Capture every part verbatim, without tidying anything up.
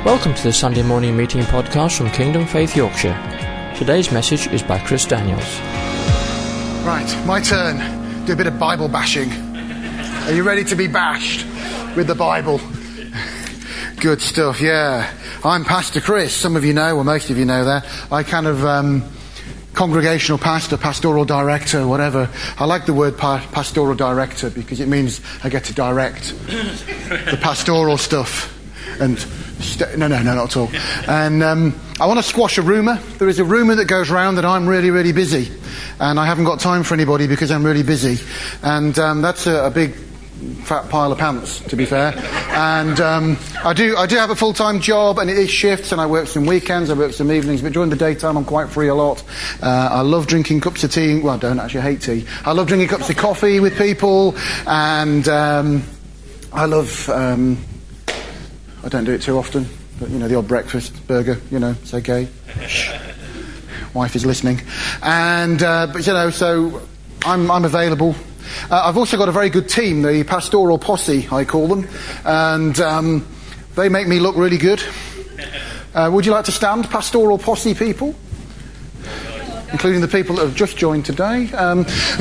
Welcome to the Sunday morning meeting podcast from Kingdom Faith Yorkshire. Today's message is by Chris Daniels. Right, my turn. Do a bit of Bible bashing. Are you ready to be bashed with the Bible? Good stuff, yeah. I'm Pastor Chris. Some of you know, or most of you know that. I kind of... Um, congregational pastor, pastoral director, whatever. I like the word pa- pastoral director because it means I get to direct the pastoral stuff. And st- no, no, no, not at all. And um, I want to squash a rumour. There is a rumour that goes around that I'm really, really busy, and I haven't got time for anybody because I'm really busy. And um, that's a, a big fat pile of pants, to be fair. And um, I do I do have a full-time job, and it is shifts, and I work some weekends, I work some evenings, but during the daytime I'm quite free a lot. Uh, I love drinking cups of tea. Well, I don't actually, I hate tea. I love drinking cups of coffee with people, and um, I love... Um, I don't do it too often, but, you know, the odd breakfast, burger, you know, it's okay. Shh. Wife is listening. And, uh, but, you know, so I'm, I'm available. Uh, I've also got a very good team, the pastoral posse, I call them, and um, they make me look really good. Uh, would you like to stand, pastoral posse people? Including the people that have just joined today. Um,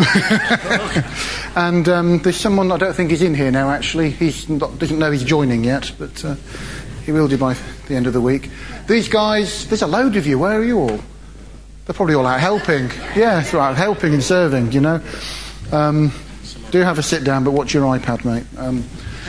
and um, there's someone I don't think is in here now, actually. He doesn't know he's joining yet, but uh, he will do by the end of the week. These guys, there's a load of you. Where are you all? They're probably all out helping. Yeah, they're out helping and serving, you know. Um, do have a sit down, but watch your iPad, mate. Um,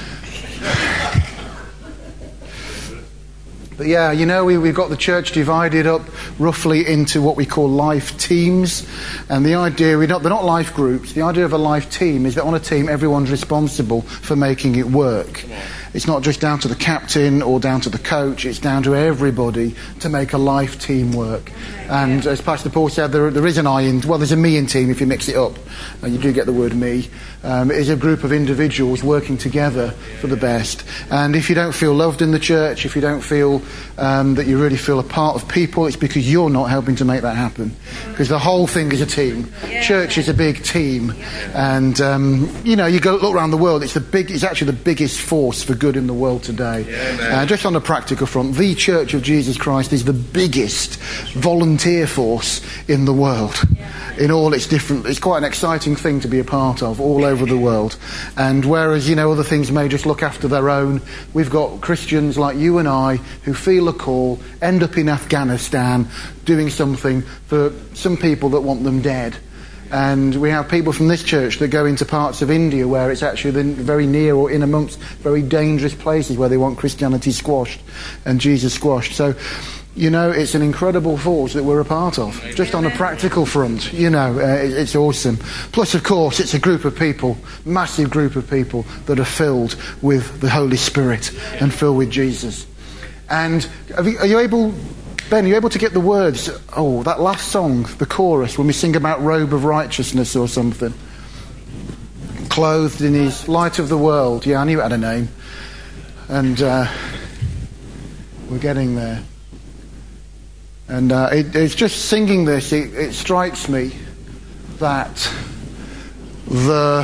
but yeah, you know, we, we've got the church divided up roughly into what we call life teams. And the idea, we not, they're not life groups. The idea of a life team is that on a team, everyone's responsible for making it work. It's not just down to the captain or down to the coach. It's down to everybody to make a life team work. And as Pastor Paul said, there, there is an I in, well, there's a me in team if you mix it up. And you do get the word me. Um, it is a group of individuals working together for the best. And if you don't feel loved in the church, if you don't feel um, that you really feel a part of people, it's because you're not helping to make that happen. Because the whole thing is a team. Church is a big team. And, um, you know, you go look around the world, it's the big, it's actually the biggest force for good in the world today. Uh, just on the practical front, the Church of Jesus Christ is the biggest volunteer force in the world. In all its different, it's quite an exciting thing to be a part of all over the world. And whereas, you know, other things may just look after their own, we've got Christians like you and I who feel a call, end up in Afghanistan doing something for some people that want them dead. And we have people from this church that go into parts of India where it's actually very near or in amongst very dangerous places where they want Christianity squashed and Jesus squashed. So, you know, it's an incredible force that we're a part of, just on a practical front. You know, uh, it's awesome. Plus, of course, it's a group of people, massive group of people that are filled with the Holy Spirit and filled with Jesus. And have you, are you able... Ben, are you able to get the words? Oh, that last song, the chorus, when we sing about robe of righteousness or something. Clothed in his light of the world. Yeah, I knew it had a name. And uh, we're getting there. And uh, it, it's just singing this, it, it strikes me that the...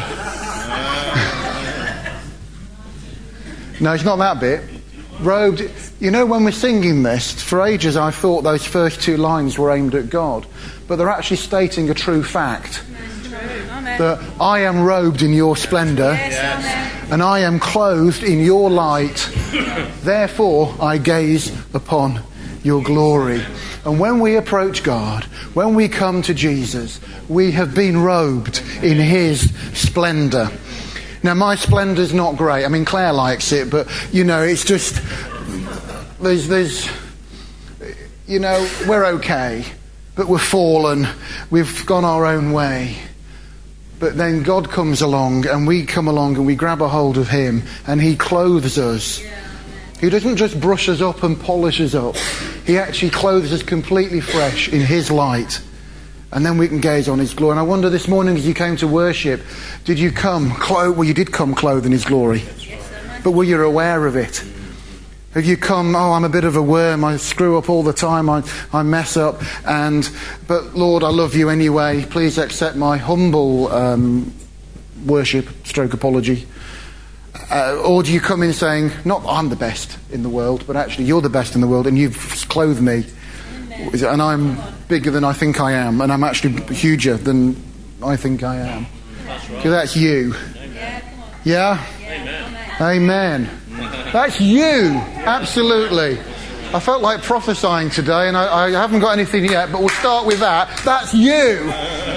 No, it's not that bit. Robed... You know, when we're singing this, for ages I thought those first two lines were aimed at God, but they're actually stating a true fact. Amen. That I am robed in your splendour, yes, and I am clothed in your light, therefore I gaze upon your glory. And when we approach God, when we come to Jesus, we have been robed in his splendour. Now, my splendour's not great. I mean, Claire likes it, but, you know, it's just... There's, there's, you know, we're okay, but we're fallen. We've gone our own way. But then God comes along, and we come along and we grab a hold of him, and he clothes us. He doesn't just brush us up and polish us up. He actually clothes us completely fresh in his light. And then we can gaze on his glory. And I wonder this morning as you came to worship, did you come clothed? Well, you did come clothed in his glory. But were you aware of it? Have you come, oh, I'm a bit of a worm, I screw up all the time, I, I mess up, and but Lord, I love you anyway. Please accept my humble um, worship, stroke apology. Uh, or do you come in saying, not I'm the best in the world, but actually you're the best in the world and you've clothed me, and I'm bigger than I think I am, and I'm actually huger than I think I am. That's right. 'Cause that's you. Yeah? Amen. Amen. That's you. Absolutely. I felt like prophesying today, and I, I haven't got anything yet, but we'll start with that. That's you.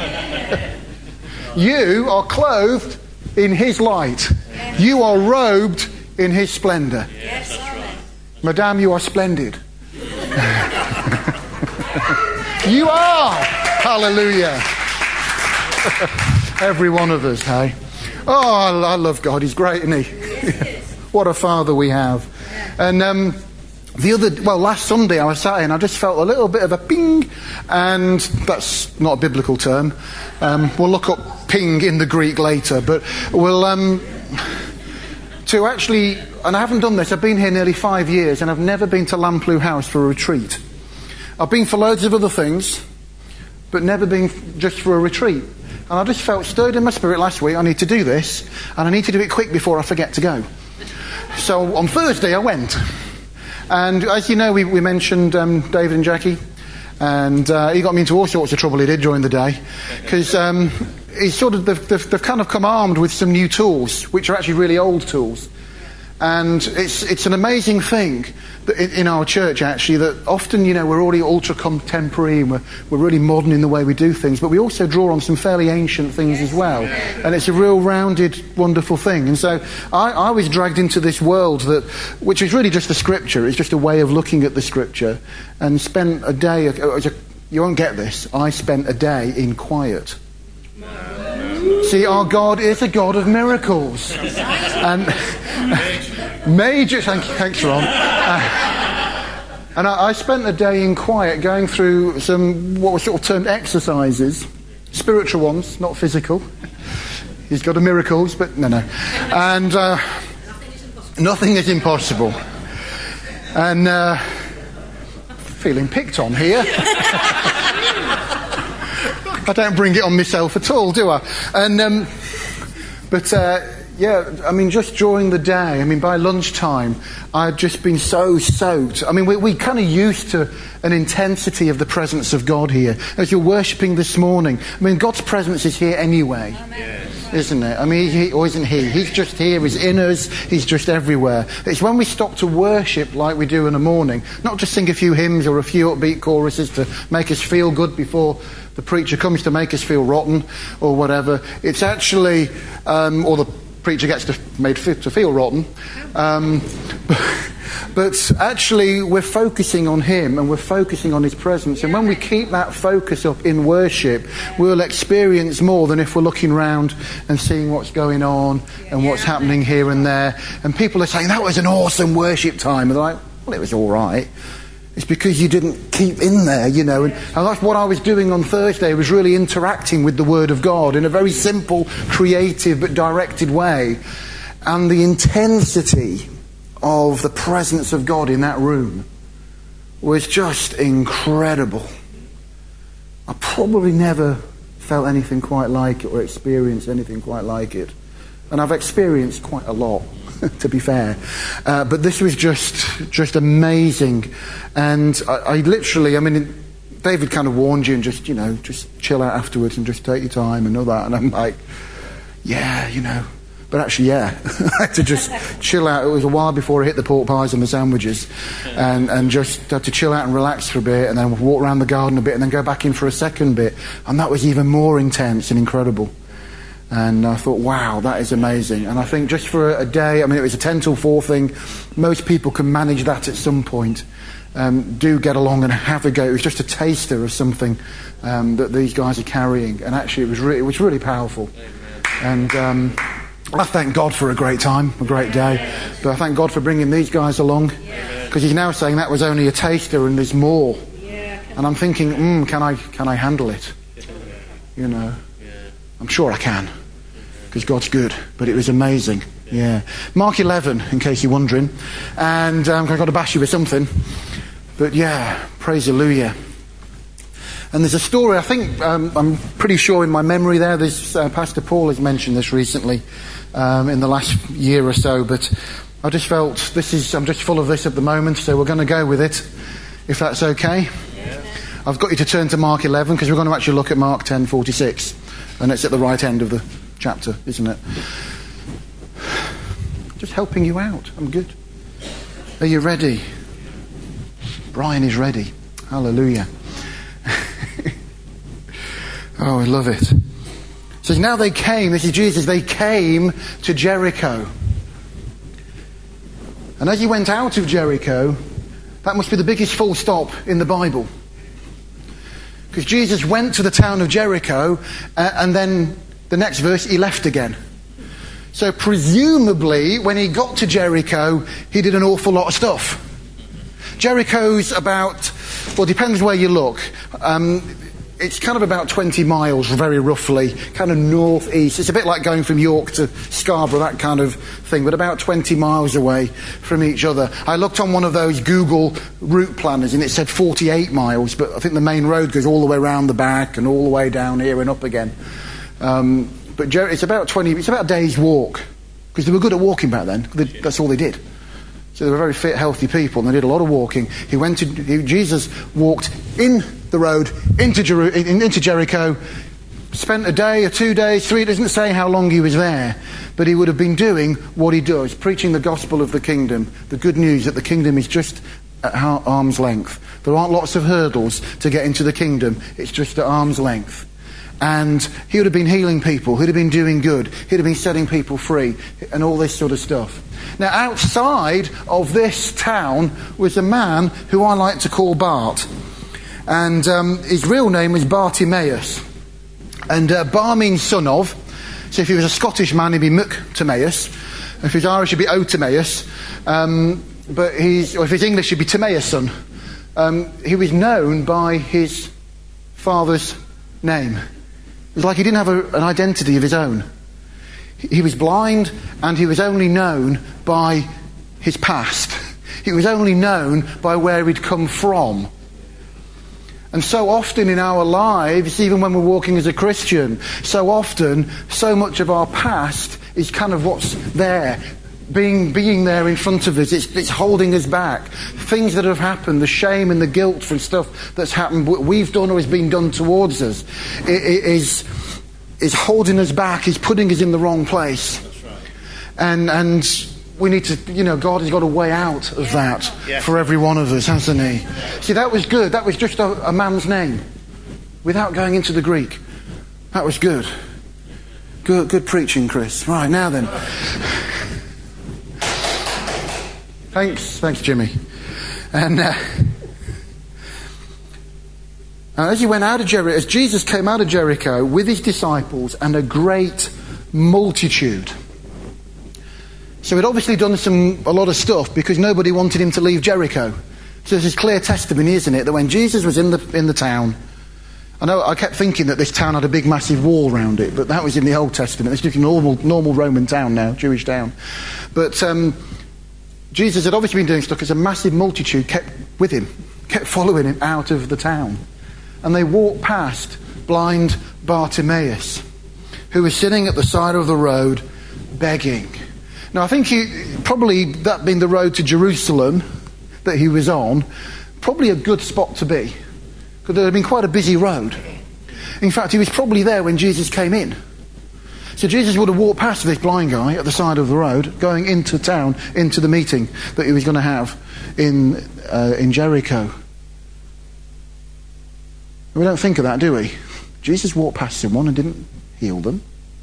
You are clothed in his light. You are robed in his splendour. Yes, right. Madame, you are splendid. You are. Hallelujah. Every one of us, hey? Oh, I, I love God. He's great, isn't he? What a father we have. And um, the other, well, last Sunday I was sat here and I just felt a little bit of a ping, and that's not a biblical term. Um, we'll look up ping in the Greek later, but we'll um, to actually, and I haven't done this. I've been here nearly five years, and I've never been to Lamplugh House for a retreat. I've been for loads of other things, but never been just for a retreat. And I just felt stirred in my spirit last week. I need to do this, and I need to do it quick before I forget to go. So on Thursday I went. And as you know, we, we mentioned um, David and Jackie, and uh, he got me into all sorts of trouble he did during the day, because um, he's sort of they've, they've, they've kind of come armed with some new tools, which are actually really old tools. And it's it's an amazing thing that in, in our church, actually, that often, you know, we're already ultra contemporary and we're, we're really modern in the way we do things, but we also draw on some fairly ancient things as well. And it's a real rounded, wonderful thing. And so I, I was dragged into this world that, which is really just the scripture. It's just a way of looking at the scripture, and spent a day, you won't get this, I spent a day in quiet. See, our God is a God of miracles. And major, thank you, thanks, Ron. Uh, and I, I spent a day in quiet going through some, what were sort of termed exercises, spiritual ones, not physical. He's got a miracles, but no, no. And uh, nothing is impossible. And uh, feeling picked on here. I don't bring it on myself at all, do I? And um, but uh, yeah, I mean, just during the day, I mean, by lunchtime, I'd just been so soaked. I mean, we, we kind of used to an intensity of the presence of God here. As you're worshipping this morning, I mean, God's presence is here anyway, yes. Isn't it? I mean, he, or isn't he? He's just here, he's in us, he's just everywhere. It's when we stop to worship like we do in the morning, not just sing a few hymns or a few upbeat choruses to make us feel good before the preacher comes to make us feel rotten or whatever. It's actually, um, or the preacher gets to, made to feel rotten. Um, but actually, we're focusing on him and we're focusing on his presence. And when we keep that focus up in worship, we'll experience more than if we're looking round and seeing what's going on and what's happening here and there. And people are saying, that was an awesome worship time. And they're like, well, it was all right. It's because you didn't keep in there, you know. And, and that's what I was doing on Thursday, was really interacting with the Word of God in a very simple, creative, but directed way. And the intensity of the presence of God in that room was just incredible. I probably never felt anything quite like it or experienced anything quite like it. And I've experienced quite a lot, to be fair. Uh, but this was just just amazing. And I, I literally, I mean, David kind of warned you and just, you know, just chill out afterwards and just take your time and all that. And I'm like, yeah, you know. But actually, yeah, I had to just chill out. It was a while before I hit the pork pies and the sandwiches. And, and just had to chill out and relax for a bit and then walk around the garden a bit and then go back in for a second bit. And that was even more intense and incredible. And I thought, wow, that is amazing. And I think just for a day, I mean, it was a ten till four thing. Most people can manage that at some point. Um, do get along and have a go. It was just a taster of something um, that these guys are carrying. And actually, it was, re- it was really powerful. And um, I thank God for a great time, a great day. But I thank God for bringing these guys along. Because he's now saying that was only a taster and there's more. And I'm thinking, mm, can I can I handle it? You know. I'm sure I can, because God's good, but it was amazing. Yeah. Mark eleven, in case you're wondering. And um, I've got to bash you with something. But yeah, praise hallelujah. And there's a story, I think, um, I'm pretty sure in my memory there, there's, uh, Pastor Paul has mentioned this recently um, in the last year or so, but I just felt this is, I'm just full of this at the moment, so we're going to go with it, if that's okay. Yeah. I've got you to turn to Mark eleven, because we're going to actually look at Mark ten forty-six, and it's at the right end of the chapter, isn't it? Just helping you out, I'm good. Are you ready? Brian is ready. Hallelujah. Oh, I love it. So now they came, this is Jesus, they came to Jericho. And as he went out of Jericho, that must be the biggest full stop in the Bible. Because Jesus went to the town of Jericho, uh, and then the next verse, he left again. So presumably, when he got to Jericho, he did an awful lot of stuff. Jericho's about, well, depends where you look. Um, it's kind of about twenty miles, very roughly, kind of northeast. It's a bit like going from York to Scarborough, that kind of thing, but about twenty miles away from each other. I looked on one of those Google route planners, and it said forty-eight miles, but I think the main road goes all the way around the back and all the way down here and up again. Um, but Jer- it's about twenty. It's about a day's walk, because they were good at walking back then. They, that's all they did. So they were very fit, healthy people, and they did a lot of walking. He went to he, Jesus walked in the road into, Jeru, in, into Jericho, spent a day or two days, three. It doesn't say how long he was there, but he would have been doing what he does, preaching the gospel of the kingdom, the good news that the kingdom is just at arm's length. There aren't lots of hurdles to get into the kingdom. It's just at arm's length. And he would have been healing people, he'd have been doing good, he'd have been setting people free, and all this sort of stuff. Now, outside of this town was a man who I like to call Bart. And um, his real name was Bartimaeus. And uh, Bar means son of. So if he was a Scottish man, he'd be Muc-Timaeus. If he's Irish, he'd be O-Timaeus. Um, but he's, or if he's English, he'd be Timaeus' son. Um, he was known by his father's name. It was like he didn't have a, an identity of his own. He was blind, and he was only known by his past. He was only known by where he'd come from. And so often in our lives, even when we're walking as a Christian, so often, so much of our past is kind of what's there, being being there in front of us. It's, it's holding us back. Things that have happened, the shame and the guilt from stuff that's happened, what we've done or has been done towards us, it, it is... is holding us back, is putting us in the wrong place. That's right. And and we need to, you know, God has got a way out of that yeah. for every one of us, hasn't he? Yeah. See, that was good. That was just a, a man's name, without going into the Greek. That was good. Good, good preaching, Chris. Right, now then. Thanks, thanks, Jimmy. And uh, And as he went out of Jericho, as Jesus came out of Jericho with his disciples and a great multitude. So he'd obviously done some a lot of stuff because nobody wanted him to leave Jericho. So there's this clear testimony, isn't it, that when Jesus was in the in the town, I know I kept thinking that this town had a big massive wall around it, but that was in the Old Testament. It's just a normal normal Roman town now, Jewish town. But um, Jesus had obviously been doing stuff because a massive multitude kept with him, kept following him out of the town. And they walked past blind Bartimaeus, who was sitting at the side of the road begging. Now, I think he, probably that being the road to Jerusalem that he was on, probably a good spot to be, because it had been quite a busy road. In fact, he was probably there when Jesus came in. So Jesus would have walked past this blind guy at the side of the road, going into town, into the meeting that he was going to have in uh, in Jericho. We don't think of that, do we? Jesus walked past someone and didn't heal them.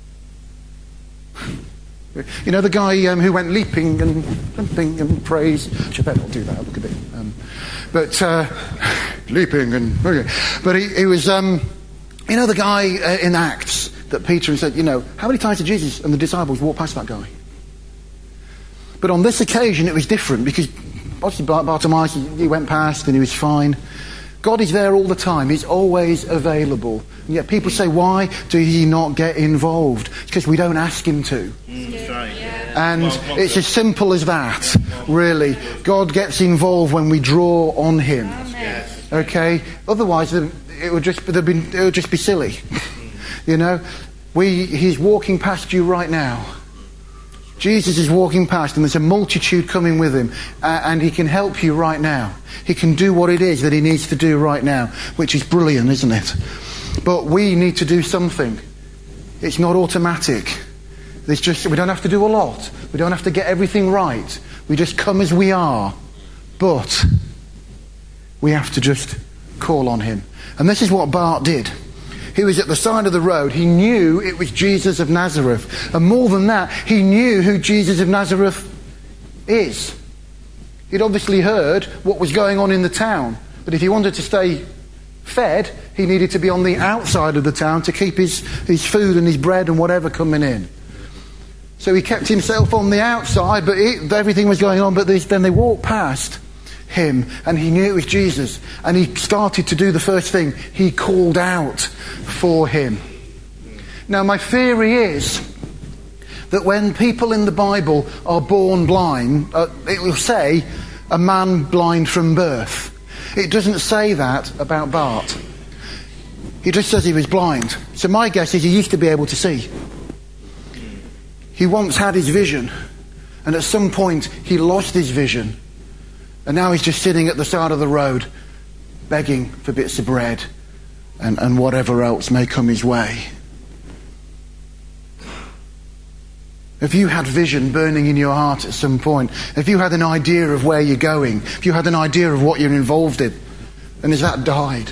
You know the guy um, who went leaping and jumping and praise. I better not do that. Look a bit. Um, but uh, leaping and okay. But he, he was. Um, you know the guy uh, in Acts that Peter said. You know how many times did Jesus and the disciples walk past that guy? But on this occasion it was different because obviously Bartimaeus, he went past and he was fine. God is there all the time. He's always available. And yet people say, why do he not get involved? It's because we don't ask him to. That's right. And it's as simple as that, really. God gets involved when we draw on him. Okay? Otherwise, it would just, there'd be, it would just be silly. You know, we, he's walking past you right now. Jesus is walking past and there's a multitude coming with him, uh, and he can help you right now. He can do what it is that he needs to do right now, which is brilliant, isn't it? But we need to do something. It's not automatic. There's just, we don't have to do a lot. We don't have to get everything right. We just come as we are. But we have to just call on him. And this is what Bart did. He was at the side of the road. He knew it was Jesus of Nazareth. And more than that, he knew who Jesus of Nazareth is. He'd obviously heard what was going on in the town. But if he wanted to stay fed, he needed to be on the outside of the town to keep his, his food and his bread and whatever coming in. So he kept himself on the outside, but it, everything was going on. But this, then they walked past him, and he knew it was Jesus. And he started to do the first thing. He called out for him. Now, my theory is that when people in the Bible are born blind, uh, it will say a man blind from birth. It doesn't say that about Bart. He just says he was blind. So my guess is he used to be able to see. He once had his vision, and at some point he lost his vision, and now he's just sitting at the side of the road begging for bits of bread and, and whatever else may come his way. If you had vision burning in your heart at some point, if you had an idea of where you're going, if you had an idea of what you're involved in, and has that died?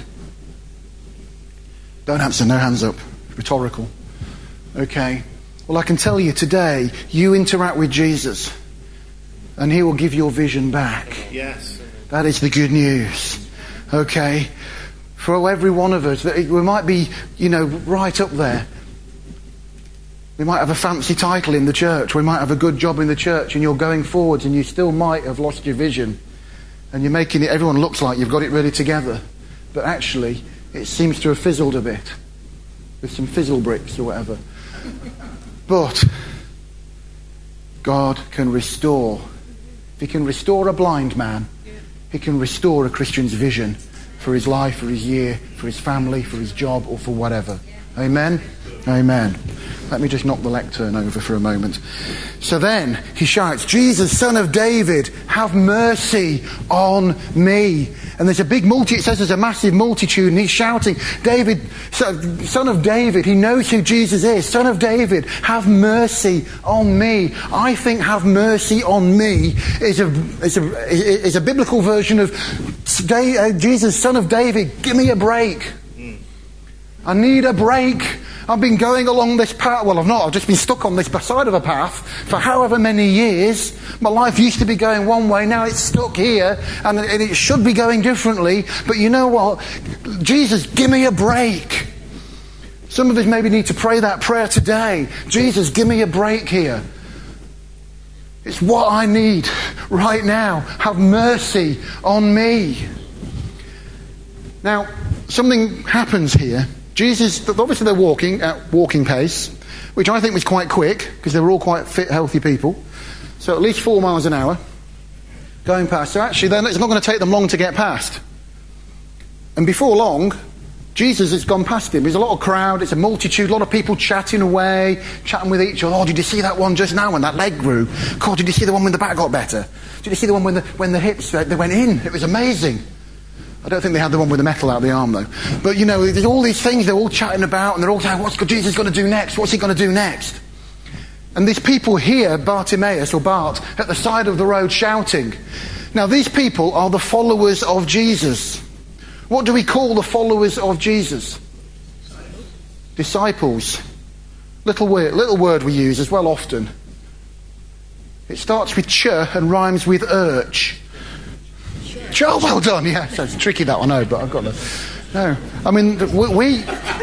Don't answer, no hands up. Rhetorical. Okay. Well, I can tell you today, you interact with Jesus and he will give your vision back. Yes. That is the good news. Okay? For every one of us, we might be, you know, right up there. We might have a fancy title in the church. We might have a good job in the church, and you're going forwards and you still might have lost your vision. And you're making it, everyone looks like you've got it really together. But actually, it seems to have fizzled a bit. With some fizzle bricks or whatever. But God can restore. If he can restore a blind man, he can restore a Christian's vision for his life, for his year, for his family, for his job, or for whatever. Amen? Amen. Let me just knock the lectern over for a moment. So then he shouts, Jesus, Son of David, have mercy on me. And there's a big multitude, it says there's a massive multitude, and he's shouting, David, Son of David. He knows who Jesus is. Son of David, have mercy on me. I think have mercy on me is a, is a, is a biblical version of Jesus, Son of David, give me a break. I need a break. I've been going along this path. Well, I've not. I've just been stuck on this side of a path for however many years. My life used to be going one way. Now it's stuck here. And it should be going differently. But you know what? Jesus, give me a break. Some of us maybe need to pray that prayer today. Jesus, give me a break here. It's what I need right now. Have mercy on me. Now, something happens here. Jesus, obviously they're walking at walking pace, which I think was quite quick, because they were all quite fit, healthy people. So at least four miles an hour going past. So actually, then it's not going to take them long to get past. And before long, Jesus has gone past him. There's a lot of crowd, it's a multitude, a lot of people chatting away, chatting with each other. Oh, did you see that one just now when that leg grew? God, did you see the one when the back got better? Did you see the one when the, when the hips, they went in? It was amazing. I don't think they had the one with the metal out the arm, though. But, you know, there's all these things they're all chatting about, and they're all saying, what's Jesus going to do next? What's he going to do next? And these people hear Bartimaeus, or Bart, at the side of the road shouting. Now, these people are the followers of Jesus. What do we call the followers of Jesus? Disciples. Disciples. Little word, little word we use as well often. It starts with ch and rhymes with urch. Oh, well done, yeah. So it's tricky that one, I know, but I've got the... No. I mean, we... we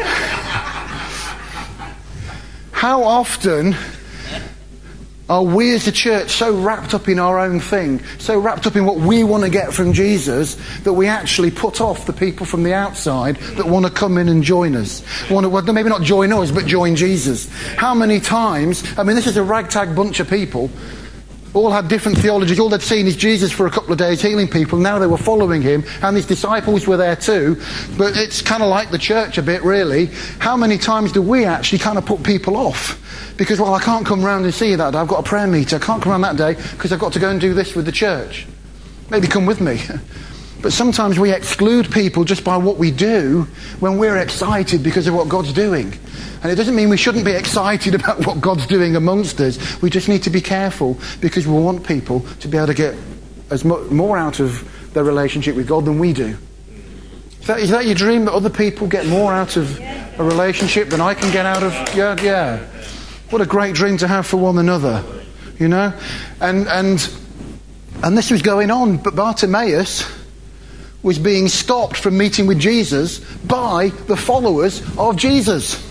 how often are we as a church so wrapped up in our own thing, so wrapped up in what we want to get from Jesus, that we actually put off the people from the outside that want to come in and join us? Want to, well, maybe not join us, but join Jesus. How many times... I mean, this is a ragtag bunch of people... all had different theologies. All they'd seen is Jesus for a couple of days healing people. Now they were following him, and his disciples were there too. But it's kind of like the church a bit, really. How many times do we actually kind of put people off? Because, well, I can't come round and see you that day. I've got a prayer meeting. I can't come around that day because I've got to go and do this with the church. Maybe come with me. But sometimes we exclude people just by what we do when we're excited because of what God's doing. And it doesn't mean we shouldn't be excited about what God's doing amongst us. We just need to be careful because we want people to be able to get as much more out of their relationship with God than we do. Is that, is that your dream, that other people get more out of a relationship than I can get out of... Yeah, yeah. What a great dream to have for one another, you know? And and and this was going on, but Bartimaeus was being stopped from meeting with Jesus by the followers of Jesus.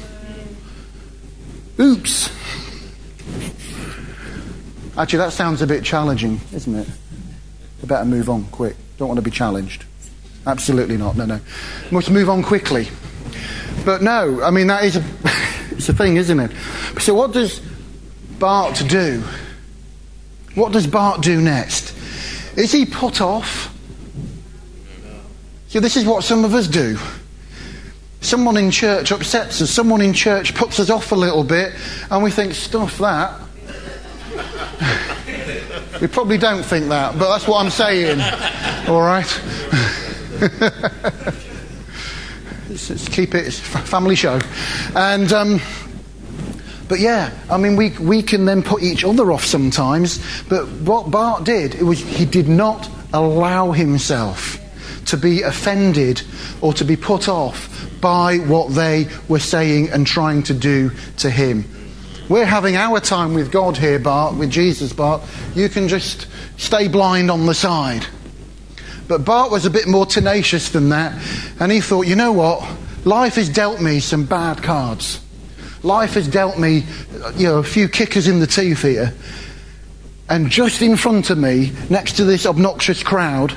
Oops. Actually, that sounds a bit challenging, isn't it? We better move on quick. Don't want to be challenged. Absolutely not. No, no. Must move on quickly. But no, I mean, that is a, it's a thing, isn't it? So what does Bart do? What does Bart do next? Is he put off? So this is what some of us do. Someone in church upsets us. Someone in church puts us off a little bit, and we think, stuff that. We probably don't think that, but that's what I'm saying. All right? let's, let's keep it, it's a family show. And, um, but yeah, I mean, we we can then put each other off sometimes, but what Bart did, it was he did not allow himself to be offended or to be put off by what they were saying and trying to do to him. We're having our time with God here, Bart, with Jesus, Bart. You can just stay blind on the side. But Bart was a bit more tenacious than that, and he thought, you know what? Life has dealt me some bad cards. Life has dealt me, you know, a few kickers in the teeth here. And just in front of me, next to this obnoxious crowd,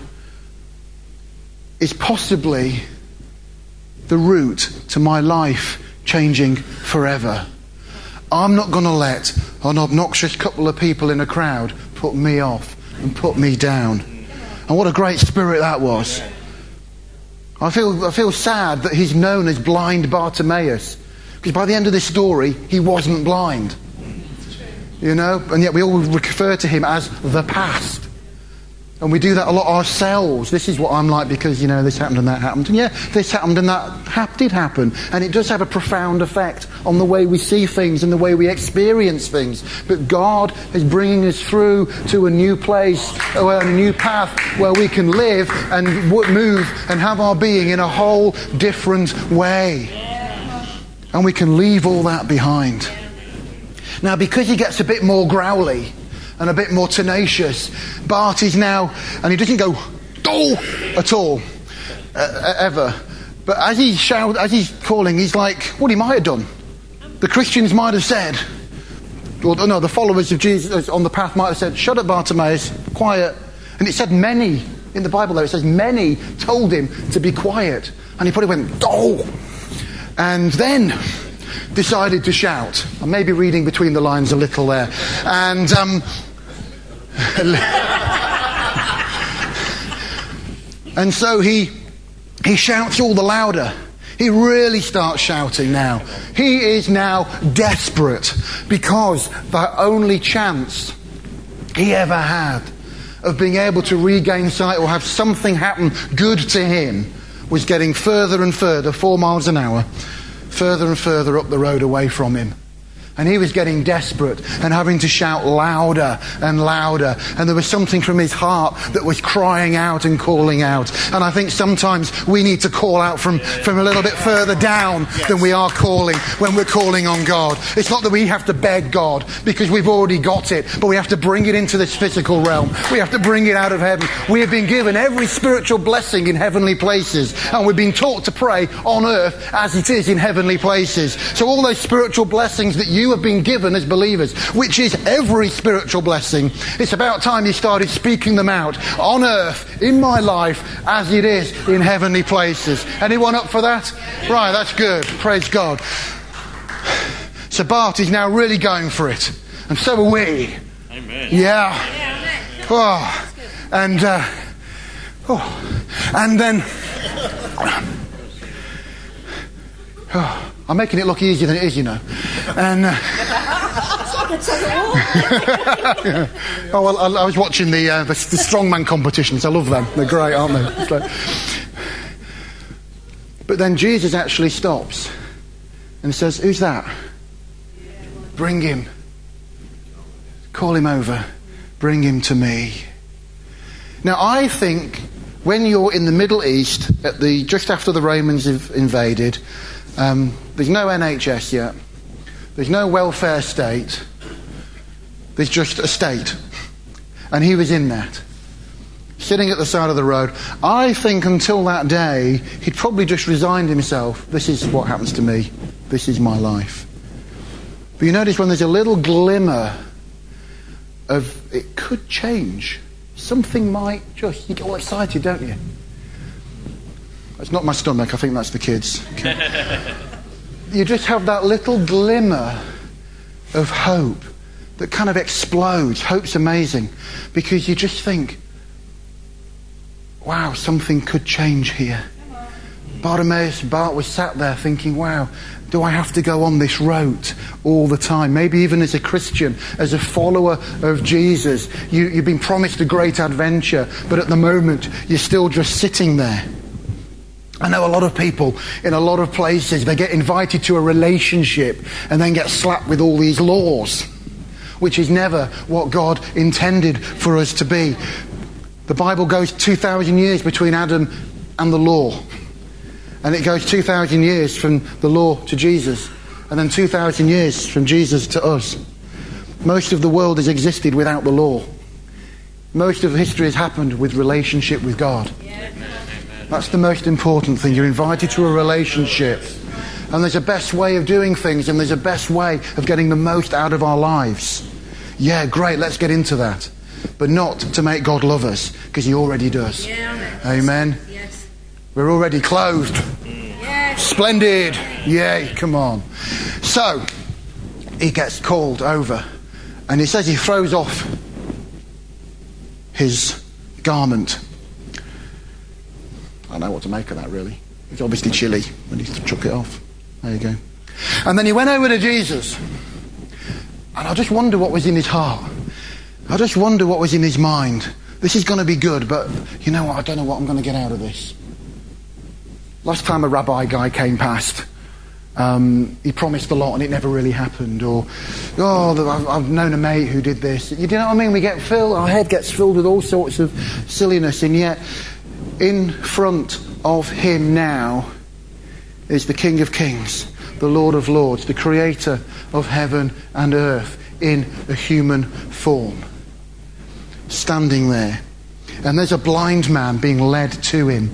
is possibly the route to my life changing forever. I'm not going to let an obnoxious couple of people in a crowd put me off and put me down. And what a great spirit that was. I feel I feel sad that he's known as blind Bartimaeus, because by the end of this story, he wasn't blind. You know, and yet we all refer to him as the past. And we do that a lot ourselves. This is what I'm like because, you know, this happened and that happened. And yeah, this happened and that hap- did happen. And it does have a profound effect on the way we see things and the way we experience things. But God is bringing us through to a new place, or a new path where we can live and w- move and have our being in a whole different way. And we can leave all that behind. Now, because he gets a bit more growly and a bit more tenacious, Bart is now, and he doesn't go, oh, at all, uh, ever. But as he shout, as he's calling, he's like, what he might have done. The Christians might have said, or no, the followers of Jesus on the path might have said, shut up, Bartimaeus, quiet. And it said many, in the Bible there, it says many told him to be quiet. And he probably went, oh, and then decided to shout. I may be reading between the lines a little there. And, um, and so he he shouts all the louder. He really starts shouting now. He is now desperate because the only chance he ever had of being able to regain sight or have something happen good to him was getting further and further, four miles an hour, further and further up the road away from him. And he was getting desperate and having to shout louder and louder. And there was something from his heart that was crying out and calling out. And I think sometimes we need to call out from, from a little bit further down than we are calling when we're calling on God. It's not that we have to beg God because we've already got it, but we have to bring it into this physical realm. We have to bring it out of heaven. We have been given every spiritual blessing in heavenly places. And we've been taught to pray on earth as it is in heavenly places. So all those spiritual blessings that you You have been given as believers, which is every spiritual blessing. It's about time you started speaking them out on earth, in my life, as it is in heavenly places. Anyone up for that? Right, that's good. Praise God. So Bart is now really going for it. And so are we. Amen. Yeah. Oh. And, uh, oh. And then... Oh. I'm making it look easier than it is, you know. And... Uh, oh, well, I, I was watching the, uh, the, the strongman competitions. I love them. They're great, aren't they? It's like... But then Jesus actually stops and says, who's that? Bring him. Call him over. Bring him to me. Now, I think when you're in the Middle East, at the just after the Romans have invaded, um, there's no N H S yet. There's no welfare state. There's just a state. And he was in that. Sitting at the side of the road. I think until that day, he'd probably just resigned himself. This is what happens to me. This is my life. But you notice when there's a little glimmer of it could change, something might just, you get all excited, don't you? It's not my stomach, I think that's the kids. Okay. You just have that little glimmer of hope that kind of explodes. Hope's amazing because you just think, wow, something could change here. Bartimaeus, Bart was sat there thinking, wow, do I have to go on this road all the time? Maybe even as a Christian, as a follower of Jesus, you, you've been promised a great adventure, but at the moment you're still just sitting there. I know a lot of people in a lot of places, they get invited to a relationship and then get slapped with all these laws, which is never what God intended for us to be. The Bible goes two thousand years between Adam and the law. And it goes two thousand years from the law to Jesus. And then two thousand years from Jesus to us. Most of the world has existed without the law. Most of history has happened with relationship with God. That's the most important thing. You're invited to a relationship. And there's a best way of doing things. And there's a best way of getting the most out of our lives. Yeah, great, let's get into that. But not to make God love us, because he already does. Yeah, amen? Yes. We're already clothed. Yes. Splendid. Yay, come on. So, he gets called over. And he says he throws off his garment. I don't know what to make of that, really. It's obviously chilly when he took it off. There you go. And then he went over to Jesus. And I just wonder what was in his heart. I just wonder what was in his mind. This is going to be good, but you know what? I don't know what I'm going to get out of this. Last time a rabbi guy came past, um, he promised a lot and it never really happened. Or, oh, I've, I've known a mate who did this. You know what I mean? We get filled, our head gets filled with all sorts of silliness, and yet in front of him now is the King of Kings, the Lord of Lords, the Creator of heaven and earth in a human form. Standing there. And there's a blind man being led to him.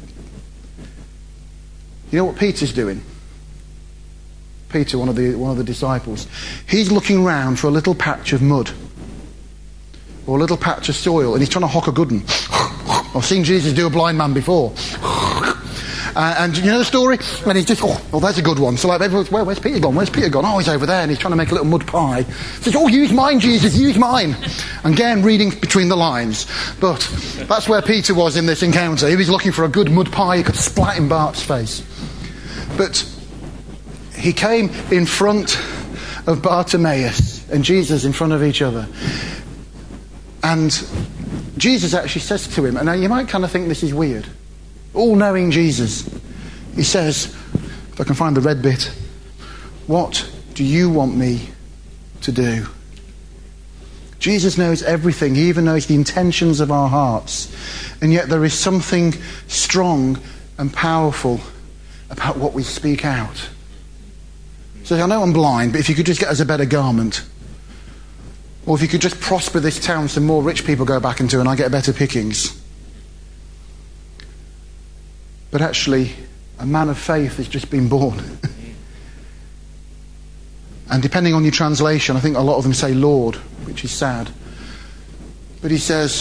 You know what Peter's doing? Peter, one of the one of the disciples. He's looking round for a little patch of mud. Or a little patch of soil. And he's trying to hock a good one. I've seen Jesus do a blind man before. Uh, and you know the story? And he's just, oh, well, there's a good one. So like, everyone's, well, where's Peter gone? Where's Peter gone? Oh, he's over there. And he's trying to make a little mud pie. He says, oh, use mine, Jesus, use mine. And again, reading between the lines. But that's where Peter was in this encounter. He was looking for a good mud pie he could splat in Bart's face. But he came in front of Bartimaeus and Jesus in front of each other. And Jesus actually says to him, and now you might kind of think this is weird, all-knowing Jesus, he says, if I can find the red bit, what do you want me to do? Jesus knows everything. He even knows the intentions of our hearts. And yet there is something strong and powerful about what we speak out. So I know I'm blind, but if you could just get us a better garment, or if you could just prosper this town so more rich people go back into and I get better pickings. But actually, a man of faith has just been born. And depending on your translation, I think a lot of them say Lord, which is sad. But he says,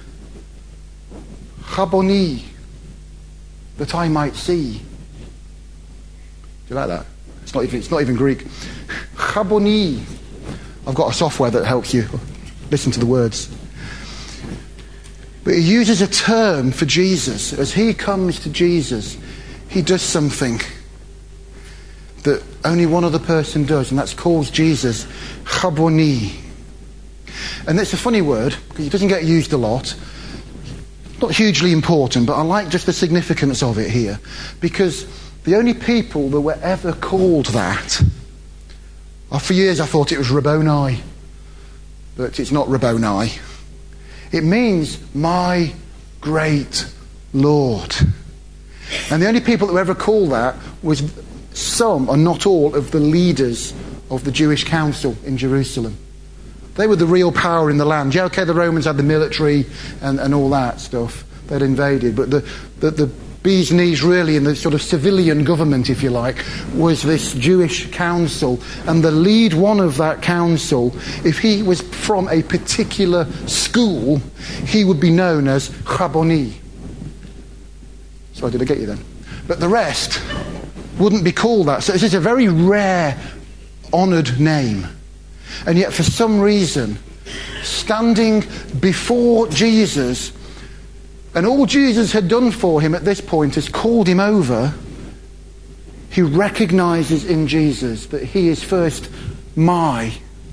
Rabboni, that I might see. Do you like that? It's not even, it's not even Greek. Rabboni. I've got a software that helps you. Listen to the words. But he uses a term for Jesus. As he comes to Jesus, he does something that only one other person does, and that's calls Jesus Rabboni. And it's a funny word, because it doesn't get used a lot. Not hugely important, but I like just the significance of it here. Because the only people that were ever called that, oh, for years I thought it was Rabboni, but it's not Rabboni. It means my great Lord. And the only people that were ever called that was some, or not all, of the leaders of the Jewish council in Jerusalem. They were the real power in the land. Yeah, okay, the Romans had the military and, and all that stuff. They'd invaded. But the, the, the bee's knees really in the sort of civilian government, if you like, was this Jewish council. And the lead one of that council, if he was from a particular school, he would be known as Rabboni. Sorry, did I get you then? But the rest wouldn't be called that. So this is a very rare, honoured name. And yet for some reason, standing before Jesus, and all Jesus had done for him at this point is called him over, he recognises in Jesus that he is first my,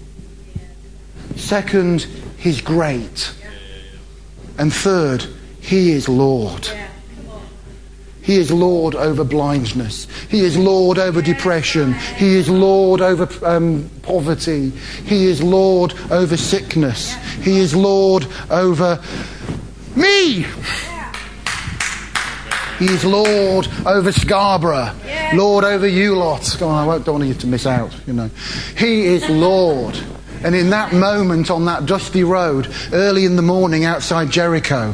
second, he's great, and third, he is Lord. He is Lord over blindness. He is Lord over depression. He is Lord over um, poverty. He is Lord over sickness. He is Lord over me. He is Lord over Scarborough. Lord over you lot. Oh, I don't want you to miss out, you know. He is Lord. And in that moment on that dusty road, early in the morning outside Jericho,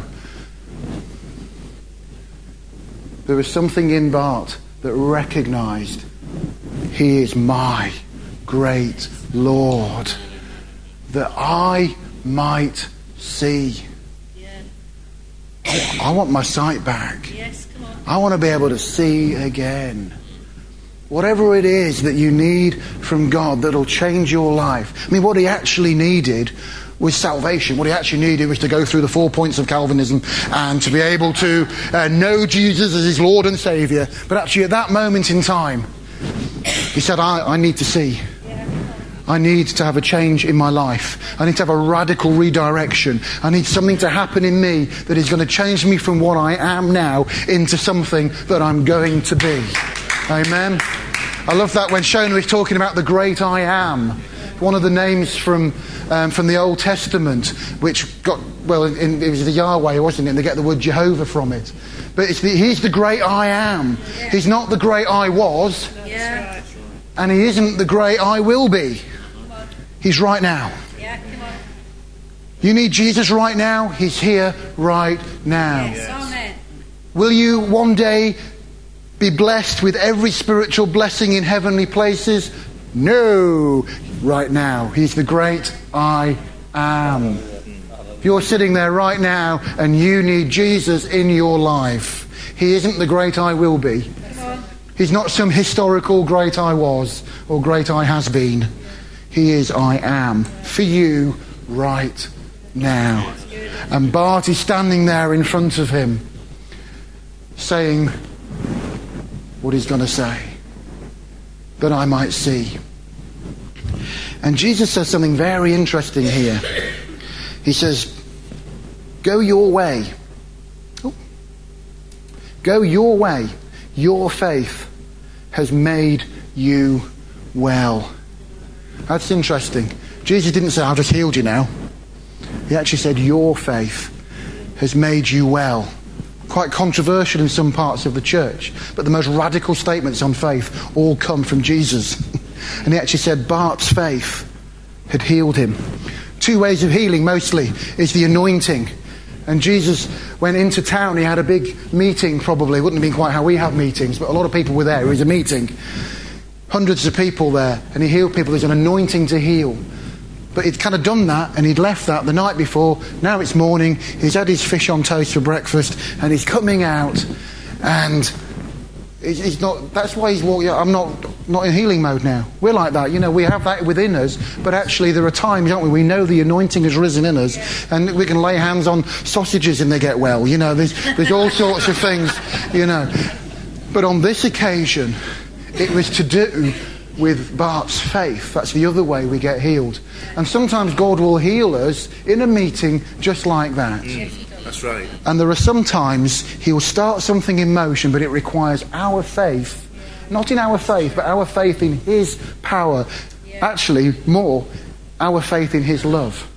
there was something in Bart that recognised he is my great Lord, that I might see. Yeah. I, I want my sight back. Yes, come on. I want to be able to see again. Whatever it is that you need from God that'll change your life. I mean, what he actually needed was salvation. What he actually needed was to go through the four points of Calvinism and to be able to uh, know Jesus as his Lord and Saviour. But actually at that moment in time, he said, I, I need to see. I need to have a change in my life. I need to have a radical redirection. I need something to happen in me that is going to change me from what I am now into something that I'm going to be. Amen. I love that when Shona was talking about the great I am. One of the names from um, from the Old Testament, which got, well, in, it was the Yahweh, wasn't it? And they get the word Jehovah from it. But it's the, he's the great I am. Yeah. He's not the great I was. Yeah. And he isn't the great I will be. He's right now. Yeah, come on. You need Jesus right now? He's here right now. Yes, amen. Will you one day be blessed with every spiritual blessing in heavenly places? No. Right now. He's the great I am. If you're sitting there right now and you need Jesus in your life, he isn't the great I will be. He's not some historical great I was or great I has been. He is I am for you right now. And Bart is standing there in front of him saying what he's going to say, that I might see. And Jesus says something very interesting here. He says, go your way. Oh. Go your way. Your faith has made you well. That's interesting. Jesus didn't say, I've just healed you now. He actually said, your faith has made you well. Quite controversial in some parts of the church, but the most radical statements on faith all come from Jesus. And he actually said Bart's faith had healed him. Two ways of healing mostly is the anointing. And Jesus went into town. He had a big meeting, probably. It wouldn't have been quite how we have meetings, but a lot of people were there. It was a meeting. Hundreds of people there. And he healed people. There's an anointing to heal. But he'd kind of done that, and he'd left that the night before. Now it's morning. He's had his fish on toast for breakfast, and he's coming out. And He's, he's not. That's why he's walking. I'm not not in healing mode now. We're like that, you know. We have that within us, but actually there are times, aren't we? We know the anointing has risen in us, and we can lay hands on sausages and they get well. You know, there's there's all sorts of things, you know. But on this occasion, it was to do with Bart's faith. That's the other way we get healed. And sometimes God will heal us in a meeting just like that. Mm. That's right. And there are some times he will start something in motion, but it requires our faith, not in our faith, but our faith in his power. Yeah. Actually, more, our faith in his love.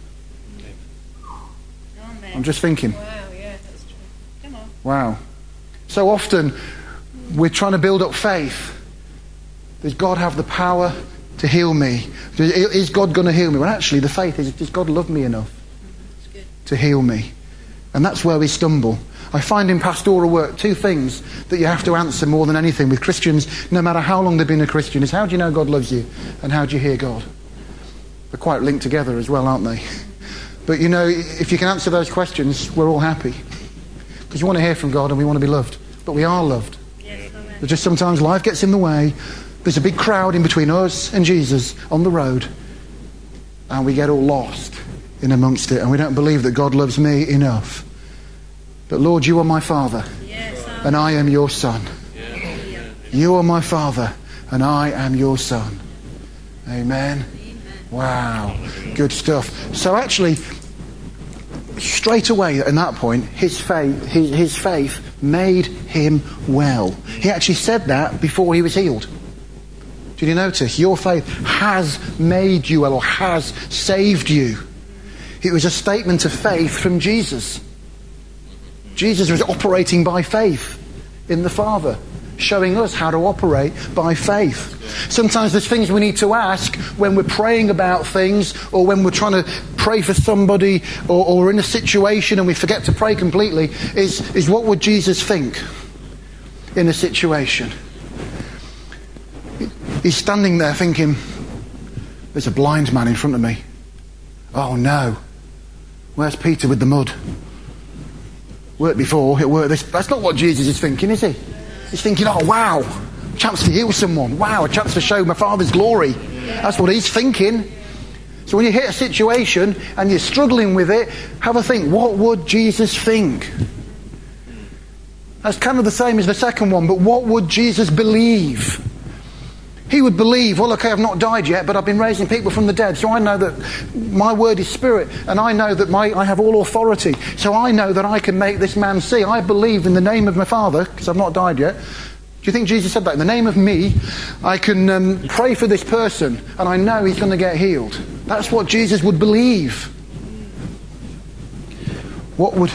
Amen. I'm just thinking. Wow, yeah, that's true. Come on. Wow. So often, we're trying to build up faith. Does God have the power to heal me? Is God going to heal me? Well, actually, the faith is, does God love me enough to heal me? And that's where we stumble. I find in pastoral work two things that you have to answer more than anything with Christians, no matter how long they've been a Christian, is how do you know God loves you and how do you hear God? They're quite linked together as well, aren't they? But you know, if you can answer those questions, we're all happy. Because we want to hear from God and we want to be loved. But we are loved. Yes, but just sometimes life gets in the way. There's a big crowd in between us and Jesus on the road. And we get all lost in amongst it, and we don't believe that God loves me enough. But Lord, you are my Father, yes, and I am your Son. Yeah. You are my Father, and I am your Son. Amen. Amen. Wow, good stuff. So actually, straight away at that point, his faith, his, his faith made him well. He actually said that before he was healed. Did you notice? Your faith has made you well, or has saved you. It was a statement of faith from Jesus. Jesus was operating by faith in the Father, showing us how to operate by faith. Sometimes there's things we need to ask when we're praying about things, or when we're trying to pray for somebody, or, or we're in a situation and we forget to pray completely, is, is what would Jesus think in a situation? He's standing there thinking, there's a blind man in front of me. Oh no. Where's Peter with the mud? Worked before, it worked this. That's not what Jesus is thinking, is he? He's thinking, oh wow, chance to heal someone. Wow, a chance to show my Father's glory. That's what he's thinking. So when you hit a situation and you're struggling with it, have a think, what would Jesus think? That's kind of the same as the second one, but what would Jesus believe? He would believe, well, okay, I've not died yet, but I've been raising people from the dead, so I know that my word is spirit, and I know that my, I have all authority, so I know that I can make this man see. I believe in the name of my Father, because I've not died yet. Do you think Jesus said that? In the name of me, I can um, pray for this person, and I know he's going to get healed. That's what Jesus would believe. What would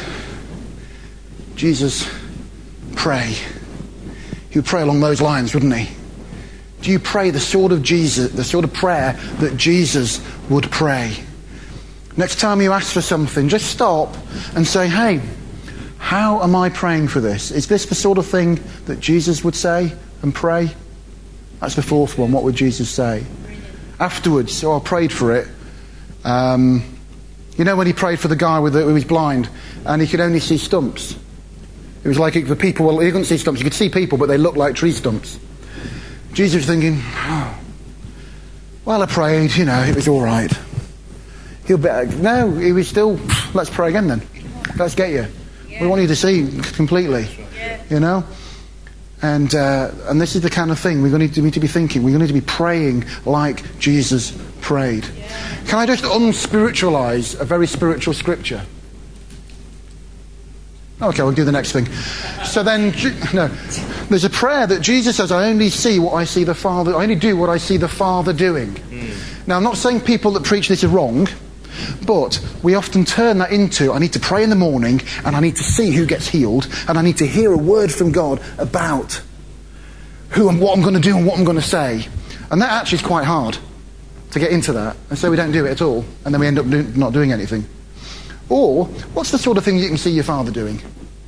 Jesus pray? He would pray along those lines, wouldn't he? Do you pray the sort of Jesus, the sort of prayer that Jesus would pray? Next time you ask for something, just stop and say, hey, how am I praying for this? Is this the sort of thing that Jesus would say and pray? That's the fourth one. What would Jesus say? Afterwards, so I prayed for it. Um, you know when he prayed for the guy with the, who was blind and he could only see stumps? It was like the people, well, he couldn't see stumps. You could see people, but they looked like tree stumps. Jesus was thinking, oh, well, I prayed, you know, it was all right. He'll be, no, he was still, let's pray again then. Let's get you. Yeah. We want you to see completely, yeah. You know. And uh, and this is the kind of thing we're going to need to be thinking. We're going to need to be praying like Jesus prayed. Yeah. Can I just unspiritualize a very spiritual scripture? Okay, we'll do the next thing. So then, no, there's a prayer that Jesus says, I only see what I see the Father, I only do what I see the Father doing. Mm. Now, I'm not saying people that preach this are wrong, but we often turn that into, I need to pray in the morning, and I need to see who gets healed, and I need to hear a word from God about who and what I'm going to do and what I'm going to say. And that actually is quite hard to get into that, and so we don't do it at all, and then we end up do- not doing anything. Or, what's the sort of thing you can see your Father doing?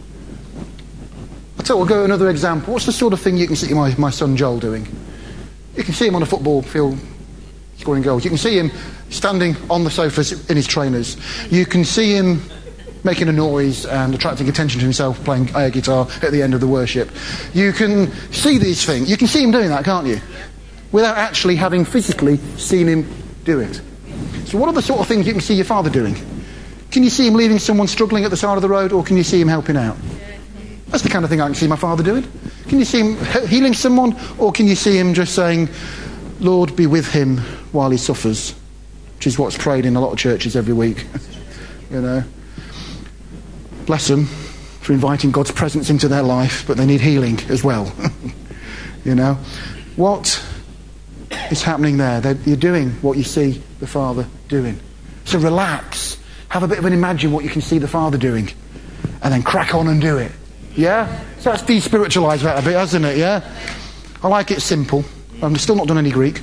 I'll tell you, we'll go another example. What's the sort of thing you can see my, my son Joel doing? You can see him on a football field scoring goals. You can see him standing on the sofas in his trainers. You can see him making a noise and attracting attention to himself, playing air guitar at the end of the worship. You can see these things. You can see him doing that, can't you? Without actually having physically seen him do it. So what are the sort of things you can see your father doing? Can you see him leaving someone struggling at the side of the road, or can you see him helping out? That's the kind of thing I can see my father doing. Can you see him healing someone, or can you see him just saying, Lord, be with him while he suffers? Which is what's prayed in a lot of churches every week. You know. Bless them for inviting God's presence into their life, but they need healing as well. You know. What is happening there? They're, you're doing what you see the Father doing. So relax. Have a bit of an imagine what you can see the Father doing. And then crack on and do it. Yeah? So that's despiritualised that a bit, hasn't it? Yeah? I like it simple. I've still not done any Greek.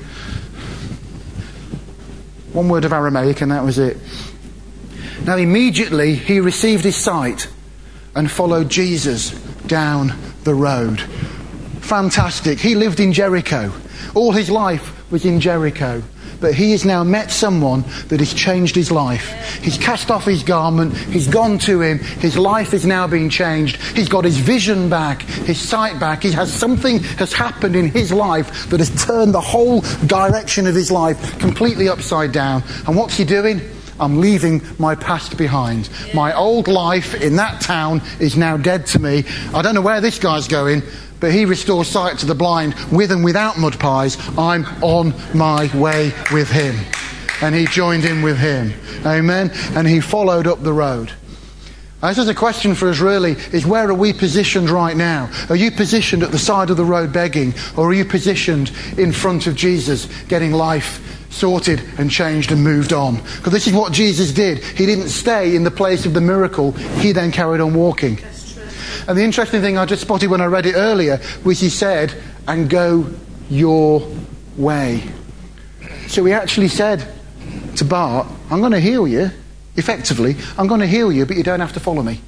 One word of Aramaic and that was it. Now immediately he received his sight and followed Jesus down the road. Fantastic. He lived in Jericho. All his life was in Jericho. But he has now met someone that has changed his life. He's cast off his garment. He's gone to him. His life is now being changed. He's got his vision back, his sight back. He has something has happened in his life that has turned the whole direction of his life completely upside down. And what's he doing? I'm leaving my past behind. My old life in that town is now dead to me. I don't know where this guy's going, but he restores sight to the blind with and without mud pies. I'm on my way with him. And he joined in with him. Amen. And he followed up the road. This is a question for us really, is where are we positioned right now? Are you positioned at the side of the road begging? Or are you positioned in front of Jesus getting life sorted and changed and moved on? Because this is what Jesus did. He didn't stay in the place of the miracle. He then carried on walking. And the interesting thing I just spotted when I read it earlier was he said, and go your way. So he actually said to Bart, I'm going to heal you. Effectively, I'm going to heal you, but you don't have to follow me.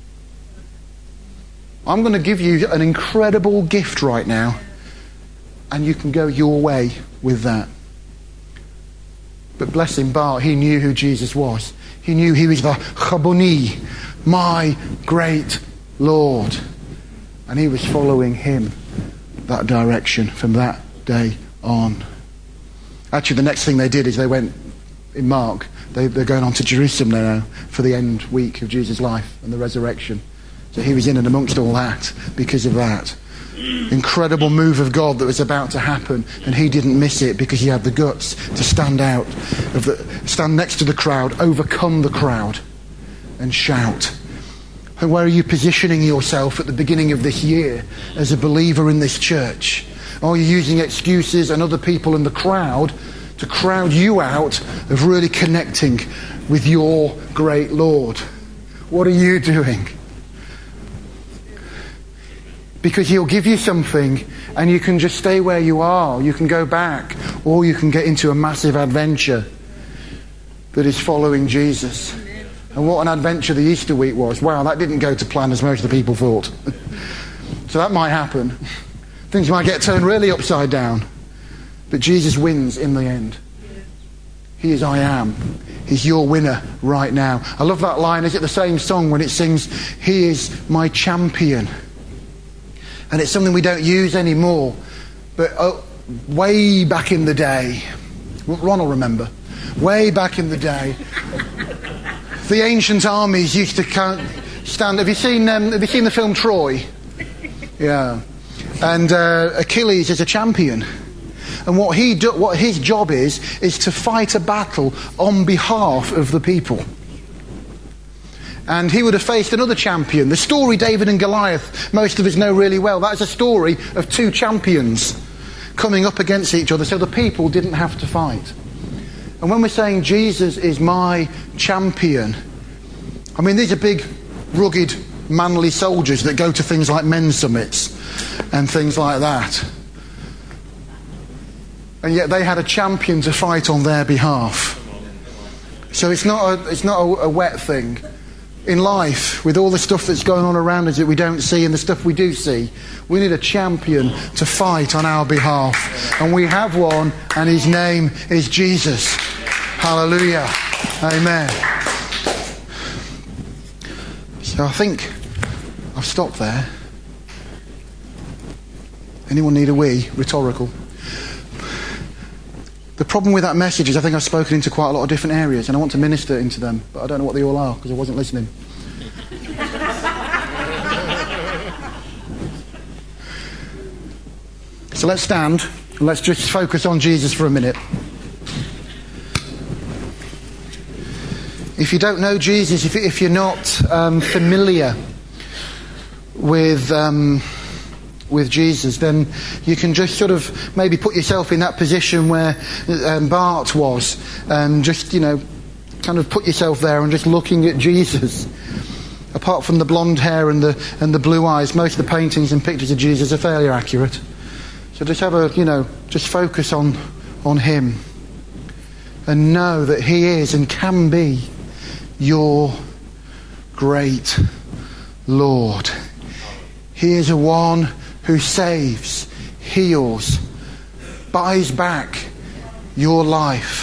I'm going to give you an incredible gift right now, and you can go your way with that. But bless him, Bart, he knew who Jesus was. He knew he was the Chaboni, my great Lord. And he was following him that direction from that day on. Actually, the next thing they did is they went, in Mark, they, they're going on to Jerusalem now for the end week of Jesus' life and the resurrection. So he was in and amongst all that because of that. Incredible move of God that was about to happen, and he didn't miss it because he had the guts to stand out, of the, stand next to the crowd, overcome the crowd, and shout. And where are you positioning yourself at the beginning of this year as a believer in this church? Are you using excuses and other people in the crowd to crowd you out of really connecting with your great Lord? What are you doing? Because he'll give you something and you can just stay where you are. You can go back, or you can get into a massive adventure that is following Jesus. And what an adventure the Easter week was. Wow, that didn't go to plan as most of the people thought. So that might happen. Things might get turned really upside down. But Jesus wins in the end. He is I am. He's your winner right now. I love that line. Is it the same song when it sings, He is my champion? And it's something we don't use anymore. But oh, way back in the day, Ron will remember, way back in the day, the ancient armies used to count, stand. Have you seen? Um, have you seen the film Troy? Yeah. And uh, Achilles is a champion, and what he do, what his job is is to fight a battle on behalf of the people. And he would have faced another champion. The story David and Goliath, most of us know really well. That's a story of two champions coming up against each other, so the people didn't have to fight. And when we're saying Jesus is my champion, I mean, these are big, rugged, manly soldiers that go to things like men's summits and things like that. And yet they had a champion to fight on their behalf. So it's not a, it's not a, a wet thing. In life, with all the stuff that's going on around us that we don't see and the stuff we do see, we need a champion to fight on our behalf. And we have one, and his name is Jesus. Hallelujah. Amen. So I think I've stopped there. Anyone need a wee? Rhetorical. The problem with that message is I think I've spoken into quite a lot of different areas and I want to minister into them, but I don't know what they all are because I wasn't listening. So let's stand and let's just focus on Jesus for a minute. If you don't know Jesus, if, if you're not um, familiar with um, with Jesus, then you can just sort of maybe put yourself in that position where um, Bart was, and just, you know, kind of put yourself there and just looking at Jesus. Apart from the blonde hair and the and the blue eyes, most of the paintings and pictures of Jesus are fairly accurate. So just have a, you know, just focus on on him and know that he is and can be your great Lord. He is a one who saves, heals, buys back your life.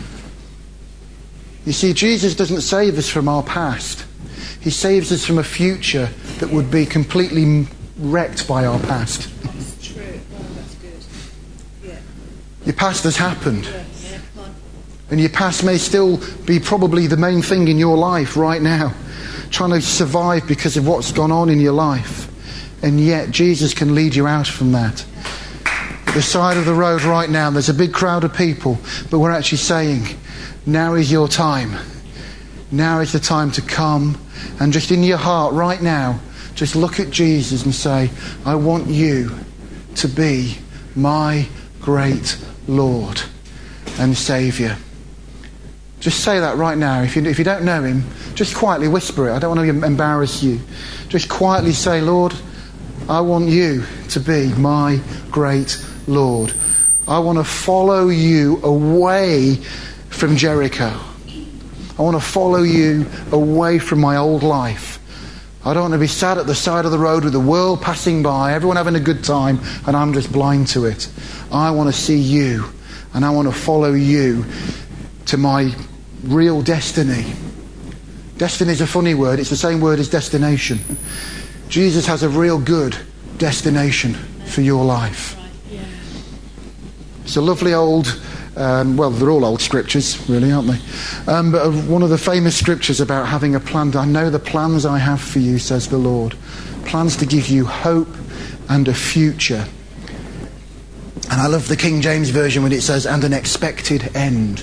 You see, Jesus doesn't save us from our past. He saves us from a future that would be completely wrecked by our past. That's true. Oh, that's good. Yeah. Your past has happened. Yes. Yeah. Come on. And your past may still be probably the main thing in your life right now, trying to survive because of what's gone on in your life. And yet Jesus can lead you out from that. At the side of the road right now, there's a big crowd of people, but we're actually saying, now is your time. Now is the time to come and just in your heart right now, just look at Jesus and say, I want you to be my great Lord and Saviour. Just say that right now. If you, if you don't know him, just quietly whisper it. I don't want to embarrass you. Just quietly say, Lord, I want you to be my great Lord. I want to follow you away from Jericho. I want to follow you away from my old life. I don't want to be sat at the side of the road with the world passing by, everyone having a good time, and I'm just blind to it. I want to see you, and I want to follow you to my real destiny. Destiny is a funny word. It's the same word as destination. Jesus has a real good destination for your life. It's a lovely old, um, well, they're all old scriptures, really, aren't they? Um, but one of the famous scriptures about having a plan. I know the plans I have for you, says the Lord. Plans to give you hope and a future. And I love the King James Version when it says, and an expected end.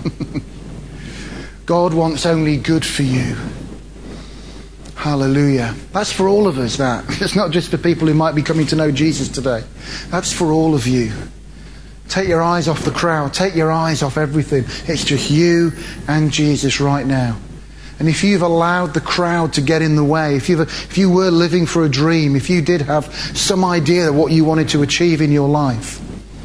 God wants only good for you. Hallelujah. That's for all of us, that. It's not just for people who might be coming to know Jesus today. That's for all of you. Take your eyes off the crowd. Take your eyes off everything. It's just you and Jesus right now. And if you've allowed the crowd to get in the way, if, you've, if you were living for a dream, if you did have some idea of what you wanted to achieve in your life,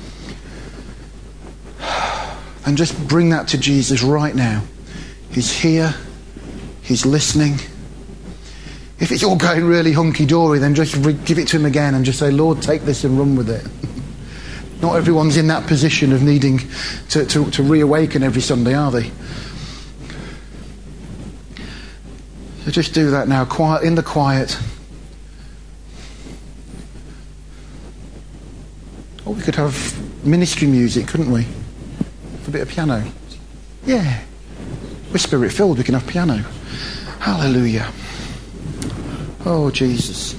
and just bring that to Jesus right now. He's here. He's listening. If it's all going really hunky-dory, then just re- give it to him again and just say, Lord, take this and run with it. Not everyone's in that position of needing to, to, to reawaken every Sunday, are they? So just do that now, quiet, in the quiet. Or we could have ministry music, couldn't we? A bit of piano. Yeah. We're spirit-filled, we can have piano. Hallelujah. Oh, Jesus.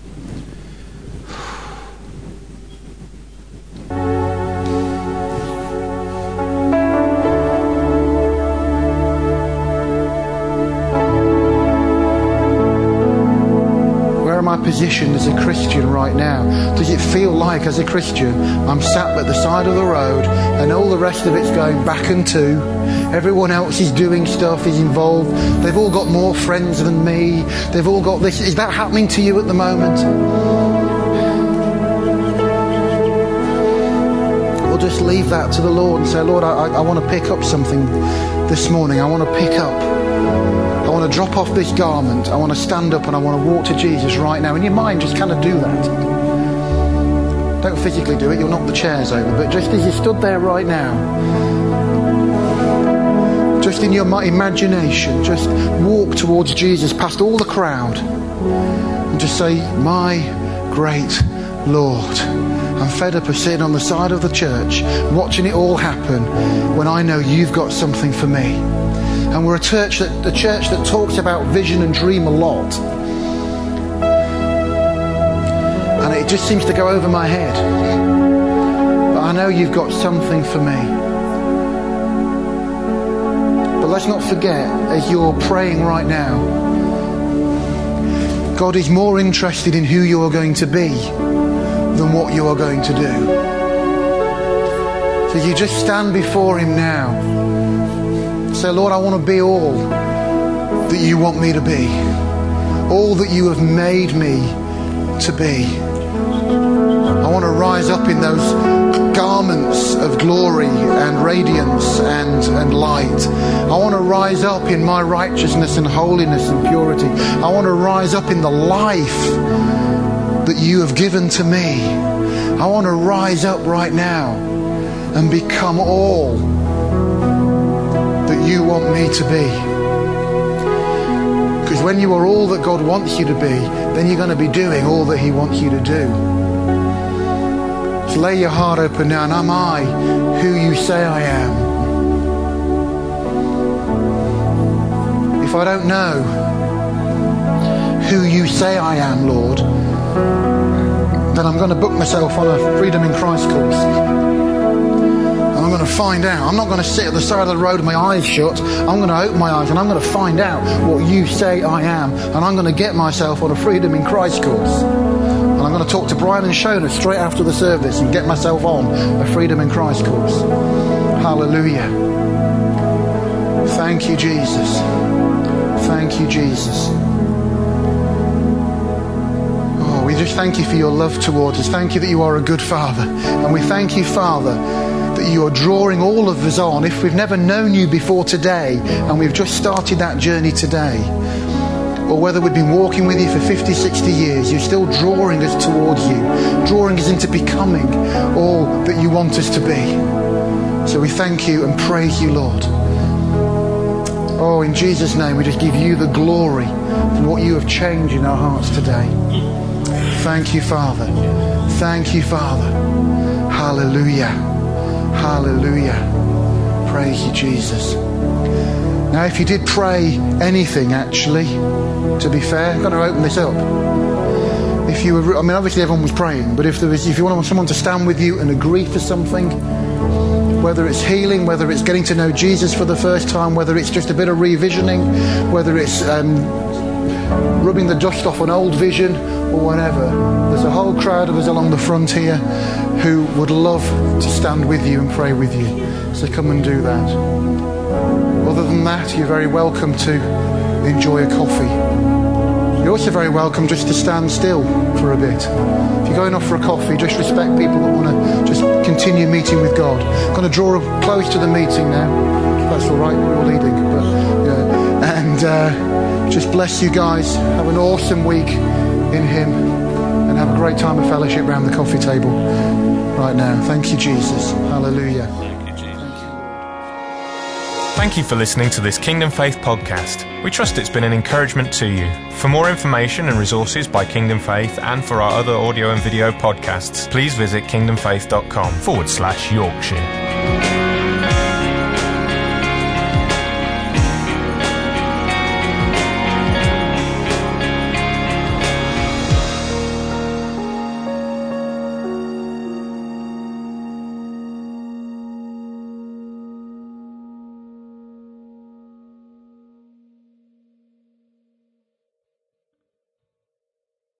My position as a Christian right now? Does it feel like as a Christian I'm sat at the side of the road and all the rest of it's going back and to? Everyone else is doing stuff, is involved. They've all got more friends than me. They've all got this. Is that happening to you at the moment? Or just leave that to the Lord and say, Lord, I, I want to pick up something this morning. I want to pick up I want to drop off this garment. I want to stand up and I want to walk to Jesus right now. In your mind, just kind of do that. Don't physically do it. You'll knock the chairs over. But just as you stood there right now, just in your imagination, just walk towards Jesus past all the crowd and just say, my great Lord. I'm fed up of sitting on the side of the church watching it all happen when I know you've got something for me. And we're a church that, a church that talks about vision and dream a lot. And it just seems to go over my head. But I know you've got something for me. But let's not forget, as you're praying right now, God is more interested in who you are going to be than what you are going to do. So you just stand before him now. Say, Lord, I want to be all that you want me to be. All that you have made me to be. I want to rise up in those garments of glory and radiance and, and light. I want to rise up in my righteousness and holiness and purity. I want to rise up in the life that you have given to me. I want to rise up right now and become all that you want me to be. Because when you are all that God wants you to be, then you're going to be doing all that he wants you to do. So lay your heart open now, and am I who you say I am? If I don't know who you say I am, Lord, then I'm going to book myself on a Freedom in Christ course. And I'm going to find out. I'm not going to sit at the side of the road with my eyes shut. I'm going to open my eyes and I'm going to find out what you say I am. And I'm going to get myself on a Freedom in Christ course. And I'm going to talk to Brian and Shona straight after the service and get myself on a Freedom in Christ course. Hallelujah. Thank you, Jesus. Thank you, Jesus. We just thank you for your love towards us. Thank you that you are a good Father. And we thank you, Father, that you are drawing all of us on. If we've never known you before today, and we've just started that journey today, or whether we've been walking with you for fifty, sixty years, you're still drawing us towards you, drawing us into becoming all that you want us to be. So we thank you and praise you, Lord. Oh, in Jesus' name, we just give you the glory for what you have changed in our hearts today. Thank you, Father. Thank you, Father. Hallelujah. Hallelujah. Praise you, Jesus. Now, if you did pray anything, actually, to be fair, I'm going to open this up. If you were, I mean, obviously everyone was praying, but if there was, if you want someone to stand with you and agree for something, whether it's healing, whether it's getting to know Jesus for the first time, whether it's just a bit of revisioning, whether it's um, rubbing the dust off an old vision or whatever, there's a whole crowd of us along the front here who would love to stand with you and pray with you. So come and do that. Other than that, you're very welcome to enjoy a coffee. You're also very welcome just to stand still for a bit. If you're going off for a coffee, just respect people that want to just continue meeting with God. I'm going to draw close to the meeting now. That's all right, you're leading. But, yeah. And uh, just bless you guys. Have an awesome week in him. And have a great time of fellowship around the coffee table right now. Thank you, Jesus. Hallelujah. Thank you for listening to this Kingdom Faith podcast. We trust it's been an encouragement to you. For more information and resources by Kingdom Faith and for our other audio and video podcasts, please visit kingdomfaith.com forward slash Yorkshire.